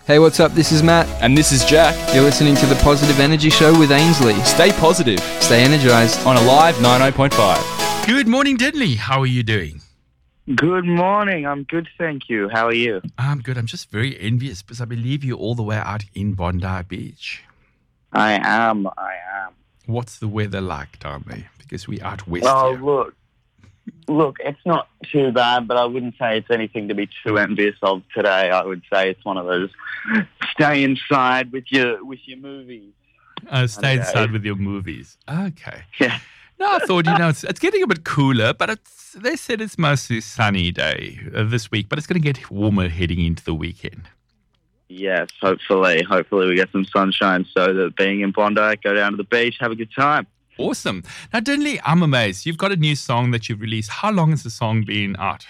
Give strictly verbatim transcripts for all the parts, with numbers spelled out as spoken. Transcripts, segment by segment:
Hey, what's up? This is Matt. And this is Jack. You're listening to the Positive Energy Show with Ainsley. Stay positive. Stay energized. On Alive ninety point five. Good morning, Denley. How are you doing? Good morning. I'm good, thank you. How are you? I'm good. I'm just very envious because I believe you're all the way out in Bondi Beach. I am. I am. What's the weather like down there? Because we out west Well, here. look, look, it's not too bad, but I wouldn't say it's anything to be too envious of today. I would say it's one of those stay inside with your with your movies. Uh, stay Okay. inside with your movies. Okay. Yeah. No, I thought, you know, it's, it's getting a bit cooler, but it's, they said it's mostly sunny day uh, this week, but it's going to get warmer heading into the weekend. Yes, hopefully. Hopefully we get some sunshine so that being in Bondi, go down to the beach, have a good time. Awesome. Now, Denley, I'm amazed. You've got a new song that you've released. How long has the song been out?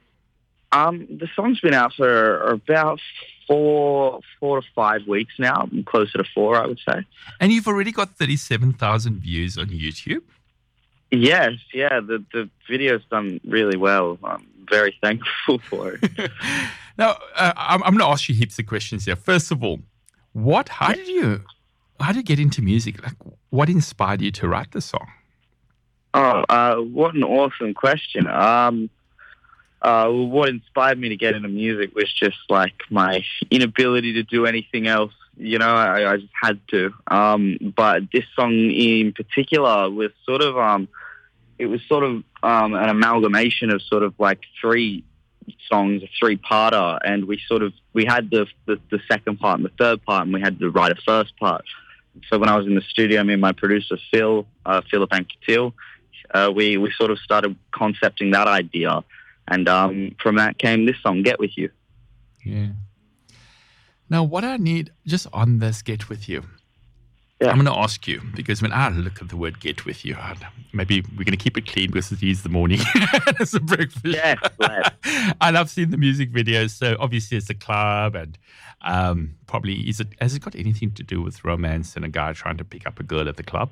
Um, the song's been out for about four, four to five weeks now. Closer to four, I would say. And you've already got thirty-seven thousand views on YouTube. Yes, yeah, the the video's done really well. I'm very thankful for it. Now, uh, I'm, I'm going to ask you heaps of questions here. First of all, what? How did you? How did you get into music? Like, what inspired you to write the song? Oh, uh, what an awesome question. Um, uh, what inspired me to get into music was just like my inability to do anything else. You know, I, I just had to. Um, but this song in particular was sort of, um, it was sort of um, an amalgamation of sort of like three songs, a three-parter, and we sort of, we had the, the, the second part and the third part, and we had to write a first part. So when I was in the studio, me and my producer, Phil, uh, Philip Anquetil, uh, we, we sort of started concepting that idea, and um, from that came this song, Get With You. Yeah. Now, what I need just on this Get With You, Yeah. I'm going to ask you, because when I look at the word Get With You, I'd, maybe we're going to keep it clean because it is the morning. It's a breakfast. Yeah, glad. And I've seen the music videos, so obviously it's a club, and um, probably, is it, has it got anything to do with romance and a guy trying to pick up a girl at the club?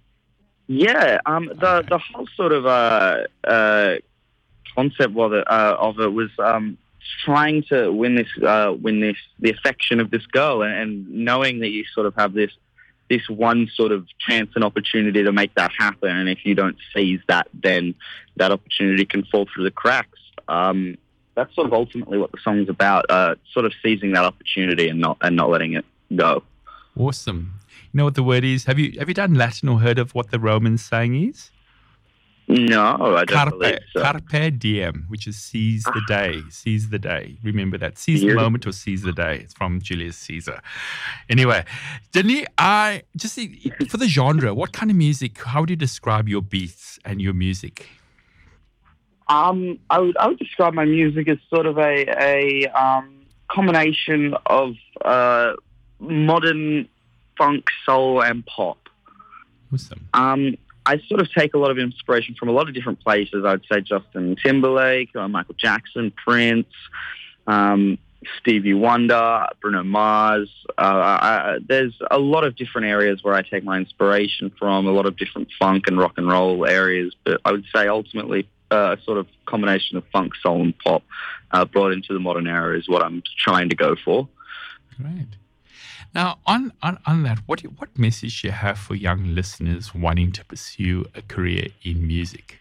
Yeah, um, the Okay. the whole sort of uh, uh, concept of it, uh, of it was um, trying to win this, uh, win this, the affection of this girl, and, and knowing that you sort of have this, this one sort of chance and opportunity to make that happen, and if you don't seize that, then that opportunity can fall through the cracks. Um, that's sort of ultimately what the song's about, uh, sort of seizing that opportunity and not and not letting it go. Awesome. You know what the word is? Have you have you done Latin or heard of what the Roman saying is? No, I don't believe Carpe, so. carpe diem, which is seize the day, seize the day. Remember that. Seize the Beautiful. moment or seize the day. It's from Julius Caesar. Anyway, Denny, I just see, for the genre, what kind of music, how would you describe your beats and your music? Um, I would I would describe my music as sort of a a um, combination of uh, modern funk, soul, and pop. Awesome. Um, I sort of take a lot of inspiration from a lot of different places. I'd say Justin Timberlake, uh, Michael Jackson, Prince, um, Stevie Wonder, Bruno Mars. Uh, I, there's a lot of different areas where I take my inspiration from, a lot of different funk and rock and roll areas. But I would say ultimately uh, a sort of combination of funk, soul, and pop uh, brought into the modern era is what I'm trying to go for. Great. Now, on, on, on that, what do you, what message do you have for young listeners wanting to pursue a career in music?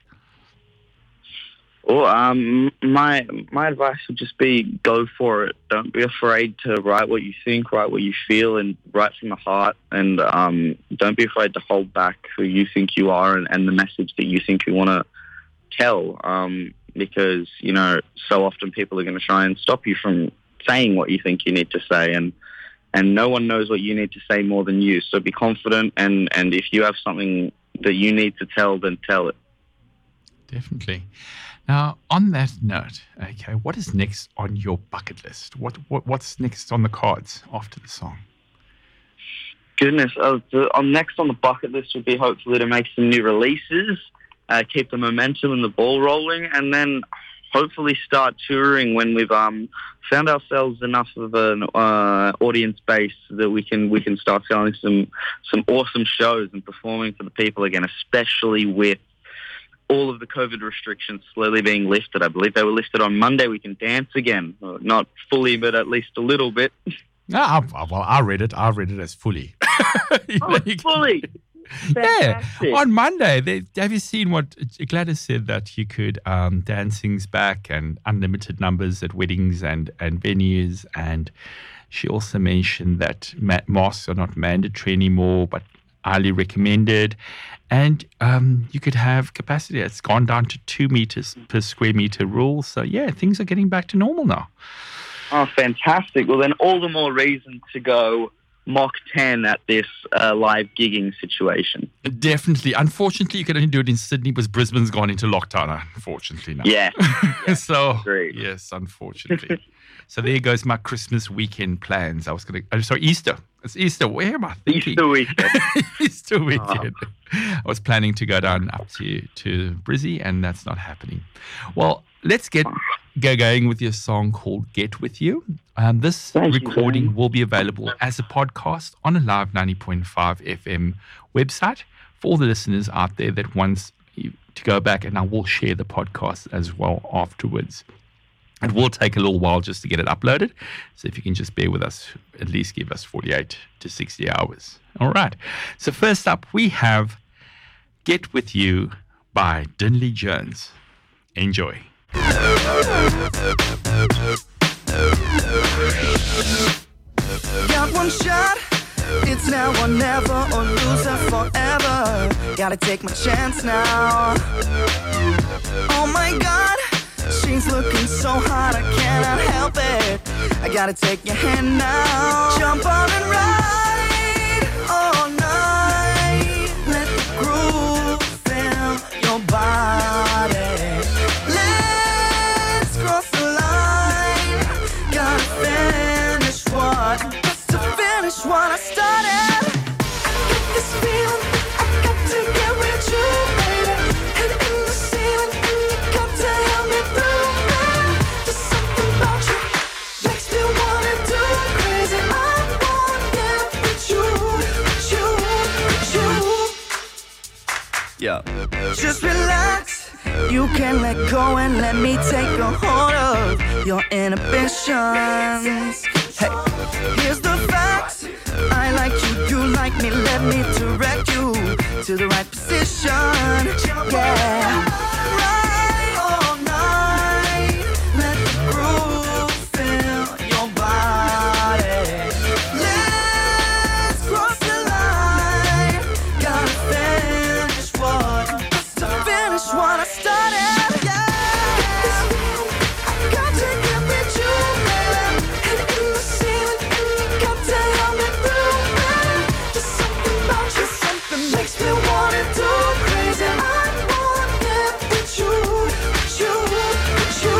Well, um, my my advice would just be go for it. Don't be afraid to write what you think, write what you feel, and write from the heart. And um, don't be afraid to hold back who you think you are and, and the message that you think you want to tell. Um, because, you know, so often people are going to try and stop you from saying what you think you need to say. And and no one knows what you need to say more than you. So be confident. And, and if you have something that you need to tell, then tell it. Definitely. Now, on that note, okay, what is next on your bucket list? What, what What's next on the cards after the song? Goodness, uh, the, on next on the bucket list would be hopefully to make some new releases, uh, keep the momentum and the ball rolling, and then hopefully start touring when we've um, found ourselves enough of an uh, audience base that we can we can start selling some some awesome shows and performing for the people again, especially with all of the COVID restrictions slowly being lifted. I believe they were lifted on Monday. We can dance again. Not fully, but at least a little bit. Ah, I- well, I read it. I read it as fully. You know, Oh, you can- fully. Yeah, Fantastic. on Monday, they, have you seen what Gladys said that you could um, dancing's back and unlimited numbers at weddings and, and venues, and she also mentioned that ma- masks are not mandatory anymore, but highly recommended, and um, you could have capacity. It's gone down to two meters per square meter rule. So yeah, things are getting back to normal now. Oh, fantastic. Well, then all the more reason to go Mach ten at this uh, live gigging situation. Definitely. Unfortunately, you can only do it in Sydney because Brisbane's gone into lockdown, unfortunately, now. Yeah. so, agreed. yes, unfortunately. So there goes my Christmas weekend plans. I was going to, oh, sorry, Easter. It's Easter. Where am I thinking? Easter weekend. Easter weekend. I was planning to go down up to, to Brizzy, and that's not happening. Well, let's get go going with your song called Get With You. Um, this Thank you, recording Ben. will be available as a podcast on a Live ninety point five F M website for all the listeners out there that wants you to go back, and I will share the podcast as well afterwards. It will take a little while just to get it uploaded. So if you can just bear with us, at least give us forty-eight to sixty hours. All right. So first up, we have Get With You by Dinley Jones. Enjoy. Got one shot, it's now or never, or lose her forever. Gotta take my chance now. Oh my God, she's looking so hot, I cannot help it. I gotta take your hand now. Jump on and ride all night. Let the groove fill your body. Let's cross the line. Gotta finish what, just to finish what I started. I got this feeling, I got to get with you, baby. Head in the ceiling, and you got to help me through, man. There's something about you, makes me wanna do crazy. I wanna get with you, with you, with you. Yeah. Just relax, you can let go and let me take a hold of your inhibitions. Hey, here's the facts. I like you, you like me. Let me direct you to the right position. Yeah. Right all night. Let the groove fill your body. Let's cross the line. Gotta finish what, just to finish what I started. Yeah. I got to get with you, baby. Head in the ceiling, and you got to help me through, man. There's something about you, something makes me wanna do crazy. I wanna get with you, with you, with you.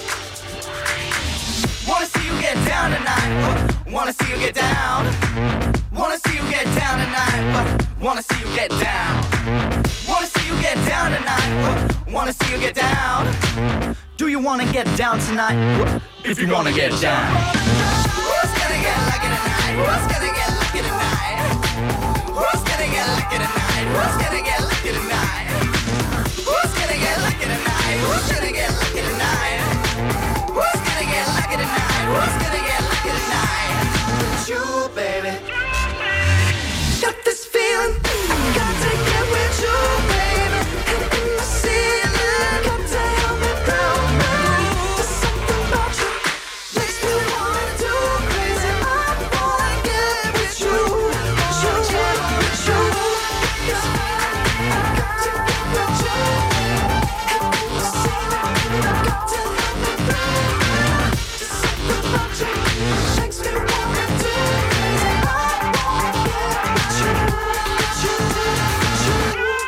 Wanna see you get down tonight. Wanna see you get down. Wanna see you get down tonight. Wanna see you get down. Wanna see you get down tonight. Wanna see you get down. Do you wanna get down tonight? If you wanna get down. Who's gonna get lucky tonight? Who's gonna get lucky tonight? Who's gonna get lucky tonight? Who's gonna get lucky tonight? Who's gonna get lucky tonight? Who's gonna get lucky tonight? Who's gonna get lucky tonight? Who's gonna get lucky tonight? It's you, baby. Got this feeling, got to get with you, baby. Head in the ceiling, got to help me through, man. There's something about you, makes me wanna do crazy. I wanna get with you, with you, with you. I got to get with you. Head in the ceiling, got to help me through. There's something about you, makes me wanna do crazy. I wanna get with you, with you, with you.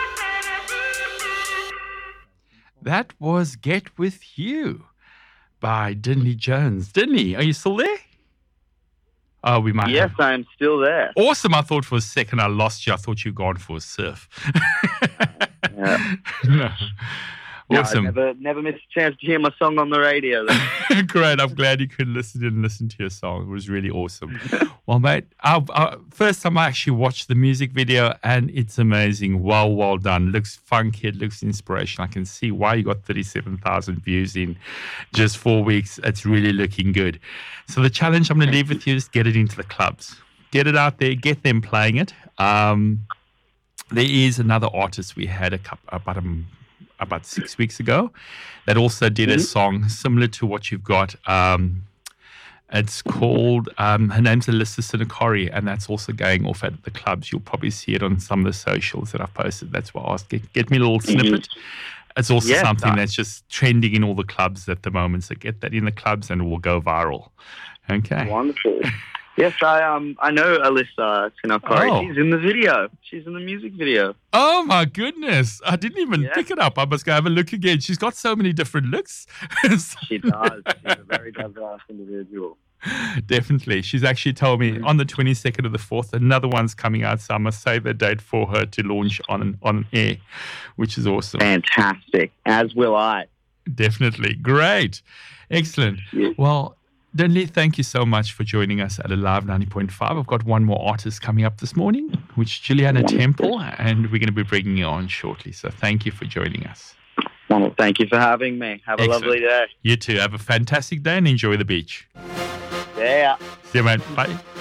That was Get With You by Dinley Jones. Dinley, are you still there? Oh, we might Yes, have. I am still there. Awesome. I thought for a second I lost you. I thought you were gone for a surf. Yeah. No. No, Awesome. never, never miss a chance to hear my song on the radio. Then. Great. I'm glad you could listen and listen to your song. It was really awesome. Well, mate, uh, uh, first time I actually watched the music video, and it's amazing. Well, well done. Looks funky. It looks inspirational. I can see why you got thirty-seven thousand views in just four weeks. It's really looking good. So the challenge I'm going to leave with you is get it into the clubs. Get it out there. Get them playing it. Um, there is another artist we had a couple, about a about six weeks ago that also did a song similar to what you've got. Um, it's called, um, her name's Alyssa Sinakori, and that's also going off at the clubs. You'll probably see it on some of the socials that I've posted. That's why I asked, get, get me a little snippet. It's also Yes, something uh, that's just trending in all the clubs at the moment. So get that in the clubs and it will go viral. Okay. Wonderful. Yes, I um I know Alyssa Sinakori. Oh. She's in the video. She's in the music video. Oh my goodness. I didn't even Yeah. pick it up. I must go have a look again. She's got so many different looks. She does. She's a very diverse individual. Definitely. She's actually told me on the twenty-second of the fourth, another one's coming out. So I must save the date for her to launch on on air, which is awesome. Fantastic. As will I. Definitely. Great. Excellent. Yeah. Well, Dudley, thank you so much for joining us at Alive ninety point five. I've got one more artist coming up this morning, which is Juliana Temple, and we're going to be bringing you on shortly. So thank you for joining us. Well, thank you for having me. Have a Excellent. lovely day. You too. Have a fantastic day and enjoy the beach. Yeah. See you, mate. Bye.